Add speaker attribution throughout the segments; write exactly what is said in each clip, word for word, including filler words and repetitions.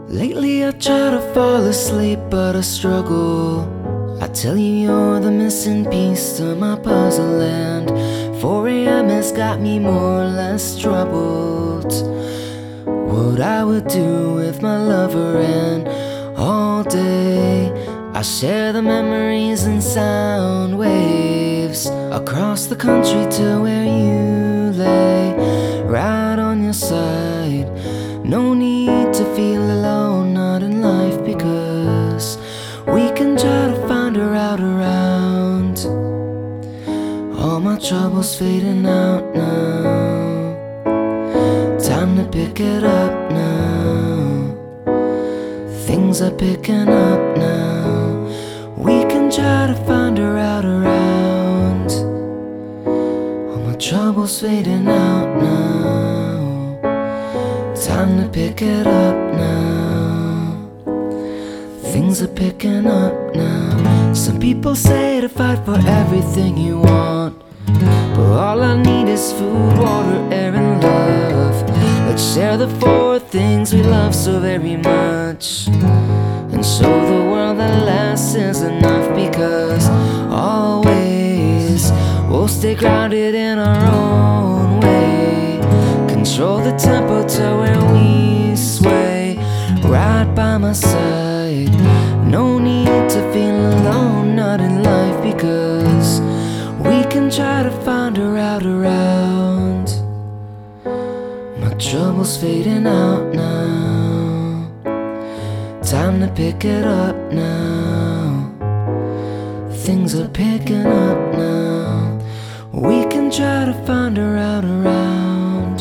Speaker 1: Lately I try to fall asleep, but I struggle. I tell you you're the missing piece to my puzzle, and four A M has got me more or less troubled. What I would do with my lover, and all day I share the memories and sound waves across the country to where you lay, right on your side. No need to feel alone, not in life, because we can try to find her out around. All my troubles fading out now. Time to pick it up now. Things are picking up now. We can try to find her out around. All my troubles fading out now. Time to pick it up now. Things are picking up now. Some people say to fight for everything you want, but all I need is food, water, air, and love. Let's share the four things we love so very much, and show the world that less is enough, because always we'll stay grounded in our own way. Control the tempo to where we sway, right by my side. No need to feel alone, not in life, because we can try to find her out around. My trouble's fading out now. Time to pick it up now. Things are picking up now. We can try to find her out around.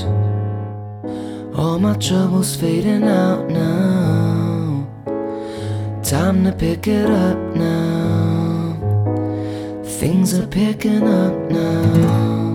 Speaker 1: All my troubles fading out now. Time to pick it up now. Things are picking up now.